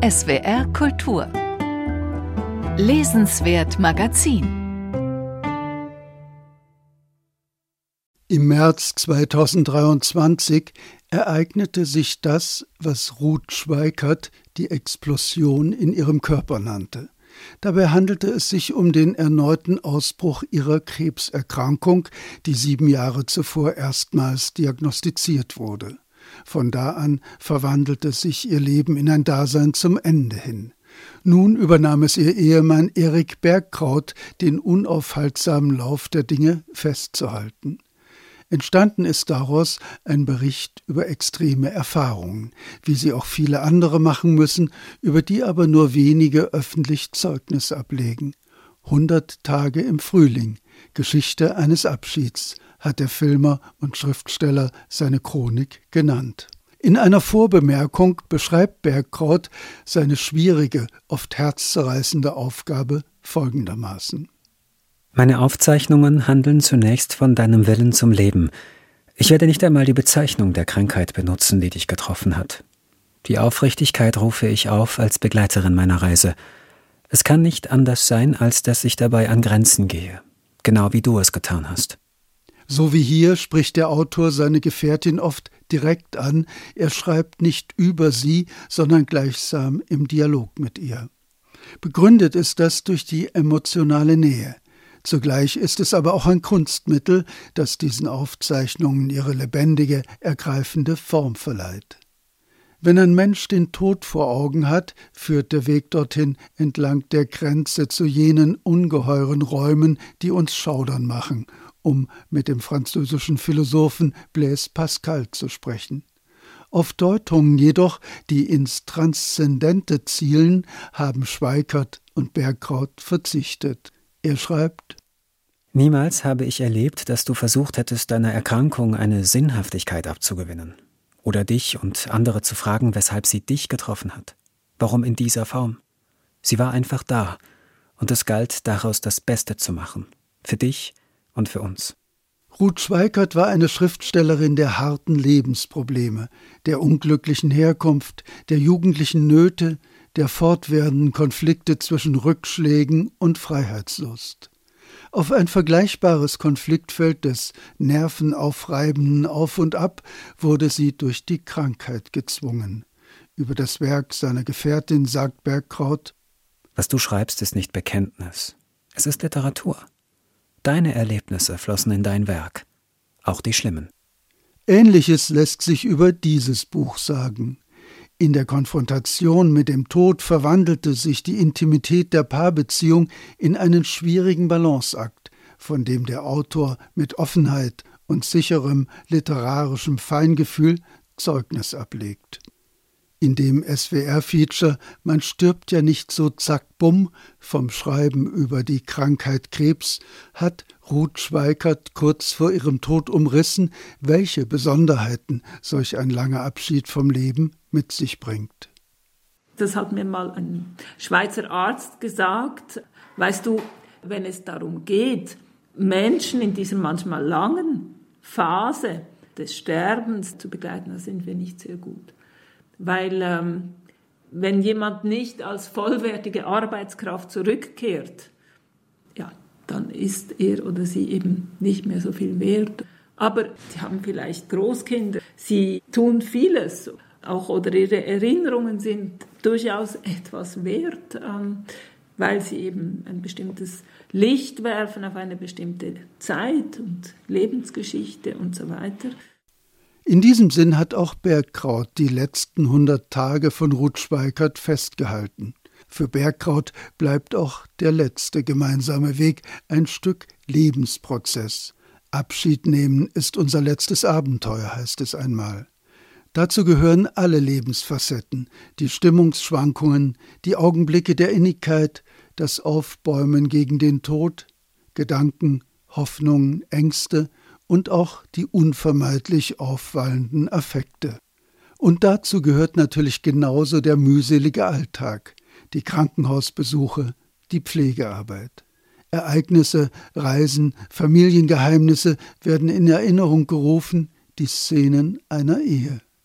SWR Kultur Lesenswert Magazin. Im März 2023 ereignete sich das, was Ruth Schweickert die Explosion in ihrem Körper nannte. Dabei handelte es sich um den erneuten Ausbruch ihrer Krebserkrankung, die 7 Jahre zuvor erstmals diagnostiziert wurde. Von da an verwandelte sich ihr Leben in ein Dasein zum Ende hin. Nun übernahm es ihr Ehemann Erik Bergkraut, den unaufhaltsamen Lauf der Dinge festzuhalten. Entstanden ist daraus ein Bericht über extreme Erfahrungen, wie sie auch viele andere machen müssen, über die aber nur wenige öffentlich Zeugnis ablegen. 100 Tage im Frühling, Geschichte eines Abschieds, hat der Filmer und Schriftsteller seine Chronik genannt. In einer Vorbemerkung beschreibt Bergkraut seine schwierige, oft herzzerreißende Aufgabe folgendermaßen. Meine Aufzeichnungen handeln zunächst von deinem Willen zum Leben. Ich werde nicht einmal die Bezeichnung der Krankheit benutzen, die dich getroffen hat. Die Aufrichtigkeit rufe ich auf als Begleiterin meiner Reise. Es kann nicht anders sein, als dass ich dabei an Grenzen gehe, genau wie du es getan hast. So wie hier spricht der Autor seine Gefährtin oft direkt an. Er schreibt nicht über sie, sondern gleichsam im Dialog mit ihr. Begründet ist das durch die emotionale Nähe. Zugleich ist es aber auch ein Kunstmittel, das diesen Aufzeichnungen ihre lebendige, ergreifende Form verleiht. Wenn ein Mensch den Tod vor Augen hat, führt der Weg dorthin entlang der Grenze zu jenen ungeheuren Räumen, die uns schaudern machen, um mit dem französischen Philosophen Blaise Pascal zu sprechen. Auf Deutungen jedoch, die ins Transzendente zielen, haben Schweickert und Bergkraut verzichtet. Er schreibt: Niemals habe ich erlebt, dass du versucht hättest, deiner Erkrankung eine Sinnhaftigkeit abzugewinnen. Oder dich und andere zu fragen, weshalb sie dich getroffen hat. Warum in dieser Form? Sie war einfach da, und es galt, daraus das Beste zu machen. Für dich und für uns. Ruth Schweickert war eine Schriftstellerin der harten Lebensprobleme, der unglücklichen Herkunft, der jugendlichen Nöte, der fortwährenden Konflikte zwischen Rückschlägen und Freiheitslust. Auf ein vergleichbares Konfliktfeld des nervenaufreibenden Auf und Ab wurde sie durch die Krankheit gezwungen. Über das Werk seiner Gefährtin sagt Bergkraut: Was du schreibst, ist nicht Bekenntnis. Es ist Literatur. Deine Erlebnisse flossen in dein Werk, auch die schlimmen. Ähnliches lässt sich über dieses Buch sagen. In der Konfrontation mit dem Tod verwandelte sich die Intimität der Paarbeziehung in einen schwierigen Balanceakt, von dem der Autor mit Offenheit und sicherem literarischem Feingefühl Zeugnis ablegt. In dem SWR-Feature »Man stirbt ja nicht so zack bumm« vom Schreiben über die Krankheit Krebs hat Ruth Schweickert kurz vor ihrem Tod umrissen, welche Besonderheiten solch ein langer Abschied vom Leben mit sich bringt. Das hat mir mal ein Schweizer Arzt gesagt. Weißt du, wenn es darum geht, Menschen in dieser manchmal langen Phase des Sterbens zu begleiten, da sind wir nicht sehr gut. Weil wenn jemand nicht als vollwertige Arbeitskraft zurückkehrt, ja, dann ist er oder sie eben nicht mehr so viel wert. Aber sie haben vielleicht Großkinder, sie tun vieles, auch oder ihre Erinnerungen sind durchaus etwas wert, weil sie eben ein bestimmtes Licht werfen auf eine bestimmte Zeit und Lebensgeschichte und so weiter. In diesem Sinn hat auch Bergkraut die letzten 100 Tage von Ruth Schweickert festgehalten. Für Bergkraut bleibt auch der letzte gemeinsame Weg ein Stück Lebensprozess. Abschied nehmen ist unser letztes Abenteuer, heißt es einmal. Dazu gehören alle Lebensfacetten, die Stimmungsschwankungen, die Augenblicke der Innigkeit, das Aufbäumen gegen den Tod, Gedanken, Hoffnungen, Ängste und auch die unvermeidlich aufwallenden Affekte. Und dazu gehört natürlich genauso der mühselige Alltag, die Krankenhausbesuche, die Pflegearbeit. Ereignisse, Reisen, Familiengeheimnisse werden in Erinnerung gerufen, die Szenen einer Ehe.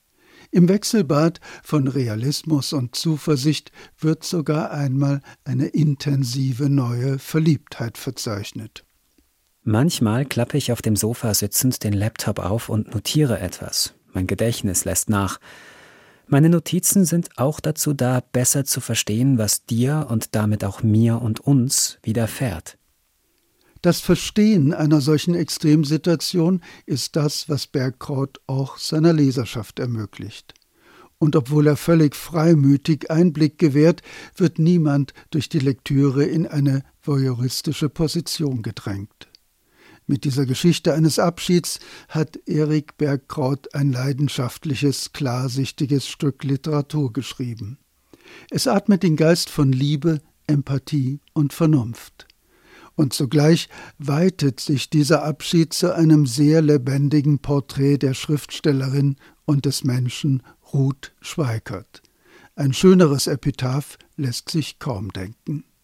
Im Wechselbad von Realismus und Zuversicht wird sogar einmal eine intensive neue Verliebtheit verzeichnet. Manchmal klappe ich auf dem Sofa sitzend den Laptop auf und notiere etwas. Mein Gedächtnis lässt nach. Meine Notizen sind auch dazu da, besser zu verstehen, was dir und damit auch mir und uns widerfährt. Das Verstehen einer solchen Extremsituation ist das, was Bergkraut auch seiner Leserschaft ermöglicht. Und obwohl er völlig freimütig Einblick gewährt, wird niemand durch die Lektüre in eine voyeuristische Position gedrängt. Mit dieser Geschichte eines Abschieds hat Erik Bergkraut ein leidenschaftliches, klarsichtiges Stück Literatur geschrieben. Es atmet den Geist von Liebe, Empathie und Vernunft. Und zugleich weitet sich dieser Abschied zu einem sehr lebendigen Porträt der Schriftstellerin und des Menschen Ruth Schweickert. Ein schöneres Epitaph lässt sich kaum denken.